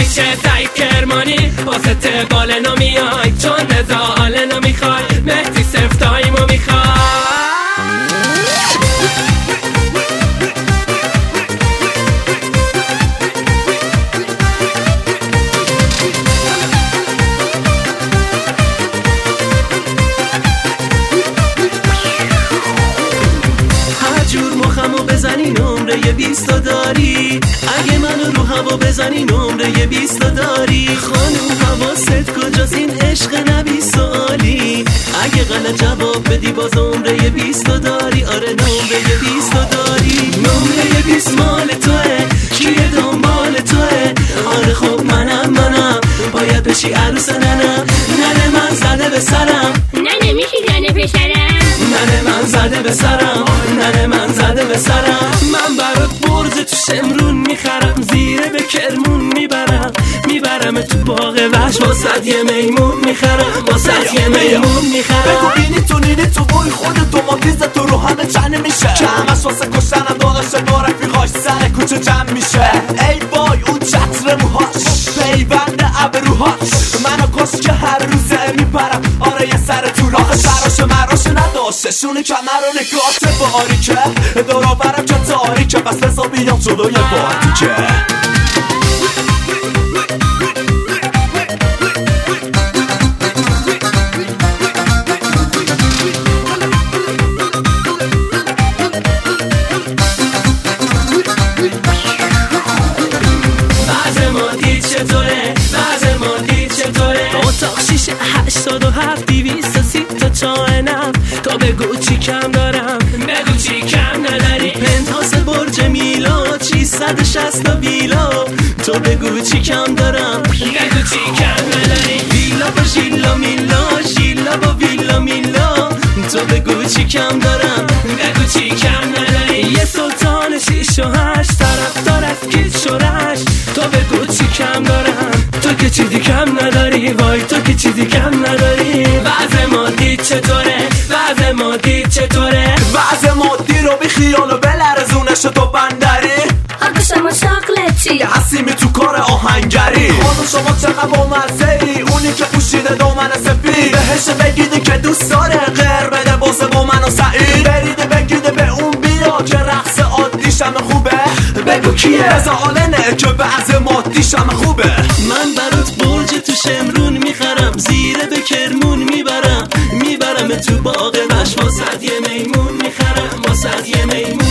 میشه تایید کرمانی واسه تقال نمیای چون نزال نمیخوای مهدی صرف تایمو میخوای بزنی نمره 20 داری اگه منو رو هوا بزنی نمره 20 داری خانوم حواست کجاست این عشق نبی سوالی اگه غلط جواب بدی باز نمره 20 داری آره نمره 20 داری نمره 20 مال توه کیه دنبال توه آره خب منم باید بشی عروس ننه من زده به سرم ننه میشی زنه پسرم ننه من زده به سرم ننه من زده به سرم من برات برج تو شمرون میخرم زیره به کرمون میبرم تو باغ وحش واسه یه میمون میخرم واسه یه میمون میخرم بگو بینی تو نینی تو بوی خودت توماتیزه تو رو همه چنه میشه که همش واسه کشتنم داداشه با رفیقاش سر کوچه جمع میشه ای وای اون چتر موهاش پیوند ابروهاش منو کش که هر روزه میپرم آره یه سر تو راه سراش مراش نداشته شونه کمر و نگاهت باریکه دورآورم که تاریکه بس بزا بیام جلوی باریکه اتاق شیشه 87 230 تا چای نم تو بگو چی کم دارم بگو چی کم نداری پنتهاوس برج میلاد 660 تا ویلا تو بگو چی کم دارم بگو چی کم نداری ویلا با ژیلا میلا ژیلا با ویلا میلا تو بگو چی کم دارم بگو چی کم نداری یه سلطان 6 و 8 طرفدار از کیت شورش تو بگو چی کم دارم تو که چیزی کم نداری وای تو که چیزی کم نداری وضع مادی چطوره وضع مادی چطوره وضع مادی رو بی خیال و بلرزونش تو بندری آقا شما شاقلتی حسیمی تو کار آهنگری خانم شما چقدر بامزه ای اونی که پوشیده دامن سفید بهش بگیدی که دوست داره غیر بده بازه با من و سعید بریده بگیده به اون بیا که رقص عادیشم خوبه بگو کیه زالنه که وضع مادیشم خوبه من برات برج تو شمرون میخرم زیره به کرمون میبرم تو باغ وحش واسه یه میمون میخرم واسه یه میمون